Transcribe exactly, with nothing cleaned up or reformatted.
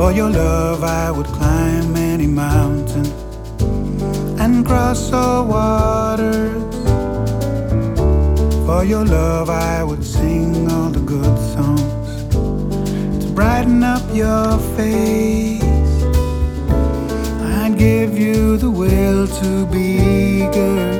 For your love I would climb any mountain and cross all waters. For your love I would sing all the good songs to brighten up your face. I'd give you the will to be good.